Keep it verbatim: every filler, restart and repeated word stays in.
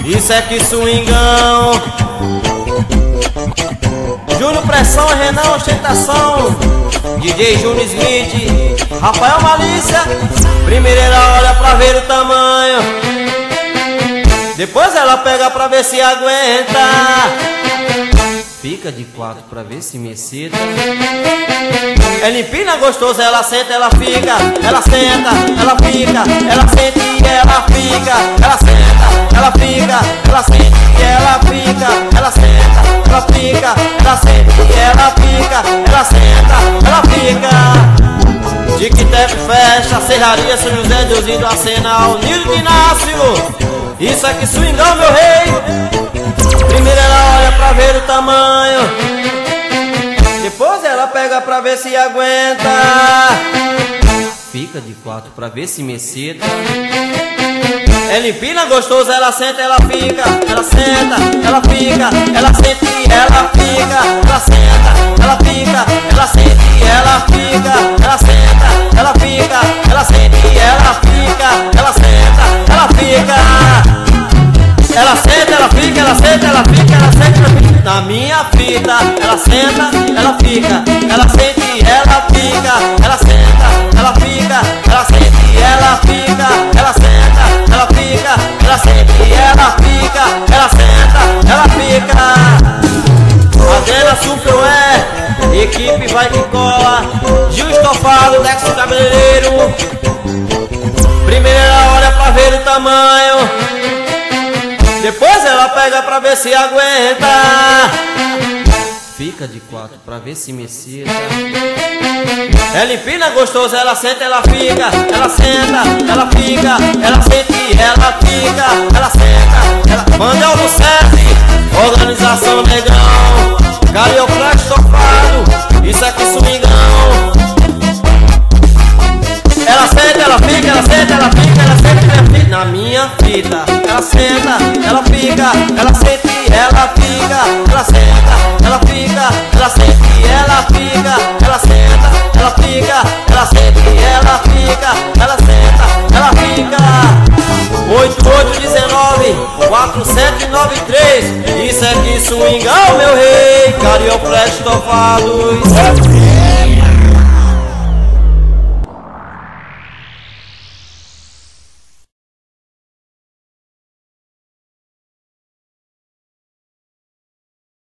Isso é que swingão. Júnior Pressão, Renan Ostentação, D J Júnior Smith, Rafael Malícia. Primeiro ela olha pra ver o tamanho, depois ela pega pra ver se aguenta. Fica de quatro pra ver se me excita. Ela empina gostoso, ela senta, ela fica. Ela senta, ela fica. Ela sente e ela fica. Ela senta, ela fica. Ela sente e ela fica. Ela senta, ela fica. Ela sente e ela fica. Ela senta, ela fica. Tic-tac fecha, serraria São José de Uzindo, Arsenal, Nilo de Inácio. Isso aqui swingão, meu rei. Primeiro ela olha pra ver o tamanho, depois ela pega pra ver se aguenta. Fica de quatro pra ver se me excita. Ela empina gostoso, ela senta, ela fica. Ela senta, ela fica. Ela sente e ela fica. Ela senta, ela fica. Ela sente e ela fica. Ela senta, ela fica. Ela sente e ela fica. Ela senta, ela fica. Ela senta, ela fica, ela senta, ela fica, ela senta, ela fica. Na minha fita, ela senta, ela fica. Ela sente e ela fica. Ela senta, ela fica. Ela sente e ela fica. Ela senta, ela fica. Ela sente e ela fica. Ela senta, ela fica. Fazenda Super Ué, equipe vai que cola. Gil Estofado, Dex Cabeleireiro. Primeiro ela olha pra ver o tamanho, depois ela pega pra ver se aguenta. Fica de quatro pra ver se me excita. Ela empina gostoso, ela senta, ela fica. Ela senta, ela fica. Ela sente e ela fica. Ela senta, ela... Mandel do Sesc, Organização Negão, Carioca Estofado. Isso aqui swingão. Ela senta, ela fica, ela senta, ela fica, ela senta e ela fica. Na minha fita, ela senta, ela fica, ela sente e ela fica. Ela senta, ela fica, ela sente e ela fica. Ela senta, ela fica, ela sente e ela fica. Ela senta, ela fica. Oito oito dezenove, quatro sete nove três. Isso é que swingão, meu rei. Carioca Estofados.